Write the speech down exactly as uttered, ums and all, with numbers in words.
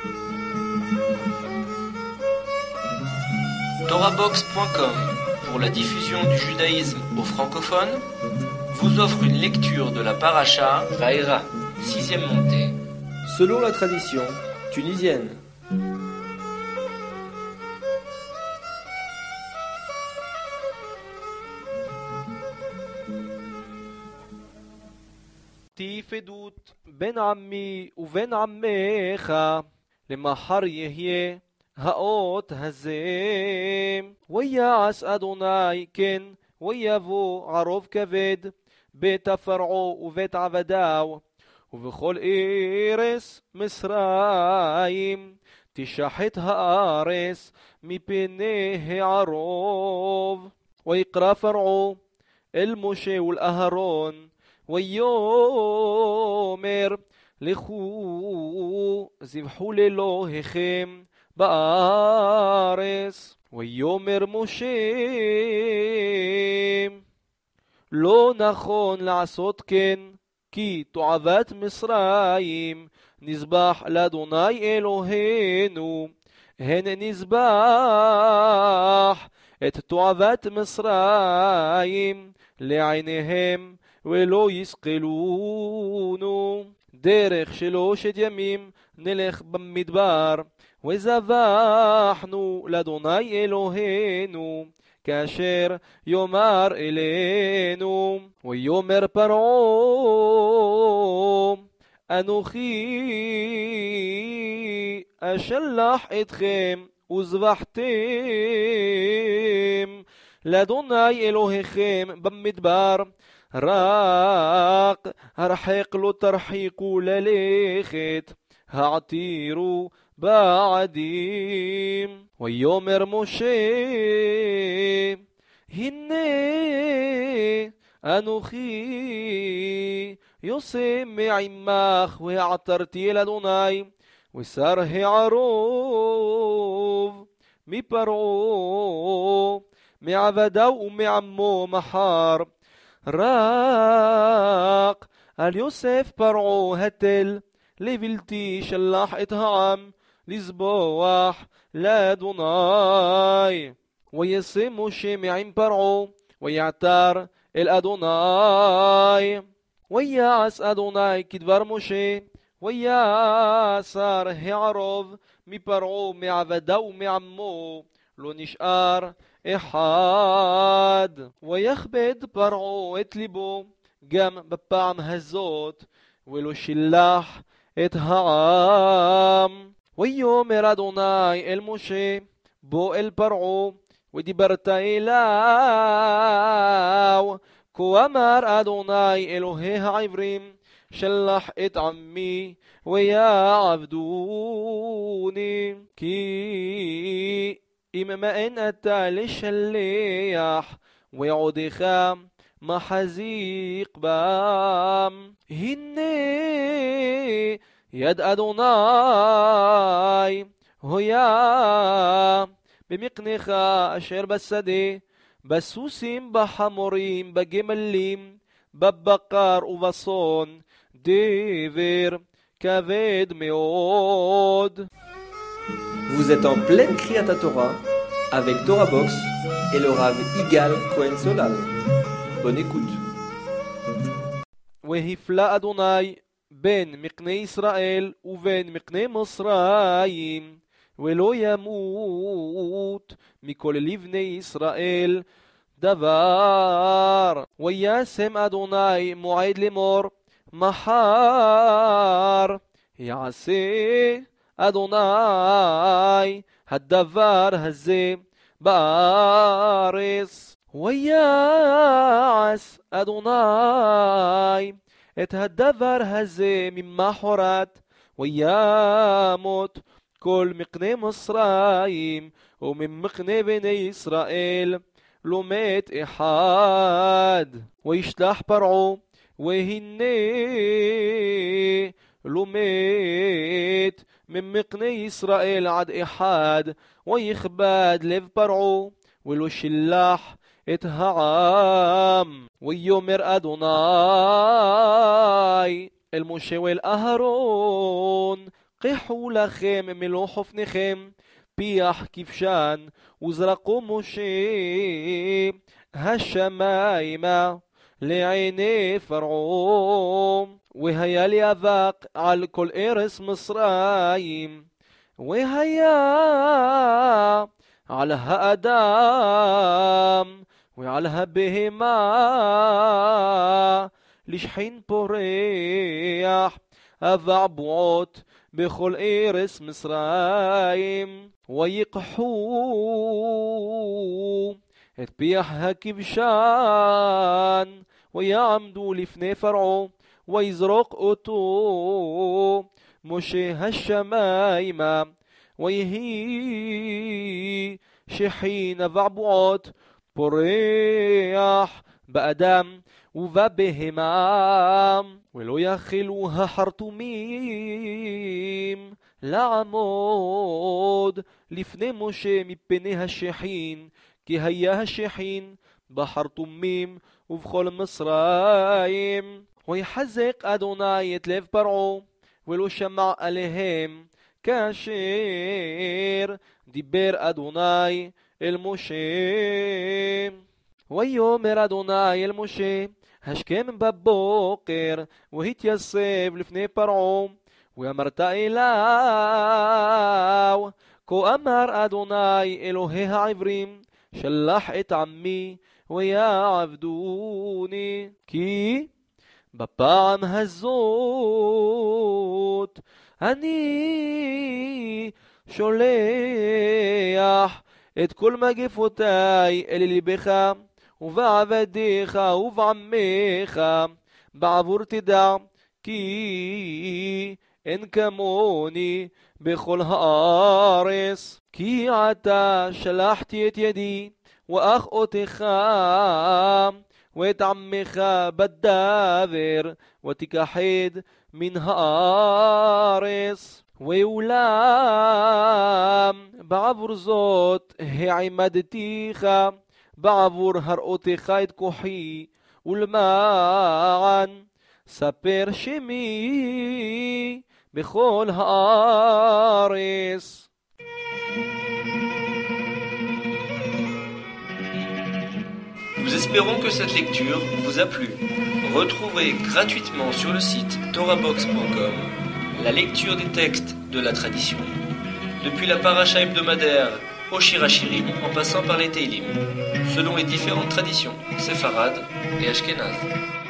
Torabox point com, pour la diffusion du judaïsme aux francophones, vous offre une lecture de la paracha Vaïra, sixième montée. Selon la tradition tunisienne. תיף עדות בין עמי ובין עמך למחר יהיה האות הזה. ויעש אדוני כן ויבוא ערוב כבד בית פרעה ובית עבדיו ובכל ארץ מצרים תשחט הארץ מפני הערוב. ויקרא פרעה אל משה ולאהרון ויאמר לכו זבחו לאלוהיכם בארץ. ויאמר משה לא נכון לעשות כן, כי תועבת מצרים נזבח לאדוני אלוהינו, הן נזבח את תועבת מצרים לעיניהם ולא יסקלונו. דרך שלושת ימים נלך במדבר וזבחנו לאדוני אלוהינו כאשר יאמר אלינו. ויאמר פרעה אנוכי אשלח אתכם וזבחתם לאדוני אלוהיכם במדבר, רק הרחק לא תרחיקו ללכת, העתירו בעדים. ויאמר משה הנה אנוכי יוצא מעמך והעתרתי אל אדוני ושר הערוב מפרעה מעבדיו ומעמו מחר, רק על יוסף פרעה התל לבלתי שלח את העם לזבוח לאדוני. ויצא משה מעם פרעה ויעתר אל אדוני. ויעש אדוני כדבר משה ויסר הערוב מפרעה מעבדיו ומעמו, לא נשאר אחד. ויכבד פרעה את ליבו גם בפעם הזאת ולא שילח את העם. ויאמר אדוני אל משה בוא אל פרעה ודיברת אליו, כה אמר אדוני אלוהי העברים שלח את עמי ויעבדוני, כי אם מאן אתה לשלח ועודך מחזיק בם. הנה יד אדוני הויה במקנך אשר בשדה, בסוסים בחמורים בגמלים בבקר ובצאן, דבר כבד מאוד. Vous êtes en pleine Kriyat Torah avec Torabox et le Rav Igal Cohen Solal. Bonne écoute. והפלה אדוני בין מקנה ישראל ובין מקנה מצרים, ולא ימות מכל לבני ישראל דבר. וישם אדוני מועד לאמור מחר יעשה אדוני הדבר הזה בארץ. ויעש אדוני את הדבר הזה ממחרת, וימות כל מקנה מצרים וממקנה בני ישראל לא מת אחד. וישלח פרעה והנה לא מת ממקנה ישראל עד אחד, ויכבד לב פרעה ולא שלח את העם. ויאמר אדוני אל משה ואל אהרון ויקחו לכם מלוא חופניכם פיח כבשן, וזרקו משה השמיימה לעיני פרעה, והיה לי אבק על כל ארץ מצרים, והיה על האדם ועל הבהמה לשכין פורח אבעבועות בכל ארץ מצרים, ויקחו את פיח הכבשן ויעמדו לפני פרעה, ויזרוק אותו משה השמיימה, ויהי שכין אבעבועות פורח באדם ובבהמה, ולא יכלו החרטומים לעמוד לפני משה מפני השכין, כי היה השכין בחרטומים ובכל מצרים. ויחזק אדוני את לב פרעה, ולא שמע עליהם כאשר דיבר אדוני אל משה. ויאמר אדוני אל משה, השכם בבוקר והתייצב לפני פרעה, ואמרת אליו, כה אמר אדוני אלוהי העברים, שלח את עמי ויעבדוני, כי בפעם הזאת אני שולח את כל מגפותי אל לבך ובעבדיך ובעמך, בעבור תדע כי אין כמוני בכל הארץ, כי עתה שלחתי את ידי ואח אותך ואת עמך בדבר, ותכחד מן הארץ. ואולם בעבור זאת העמדתיך, בעבור הראותך את כוחי, ולמען ספר שמי בכל הארץ. Nous espérons que cette lecture vous a plu. Retrouvez gratuitement sur le site torabox point com la lecture des textes de la tradition, depuis la paracha hebdomadaire au Shirachirim en passant par les Teilim, selon les différentes traditions séfarades et ashkénazes.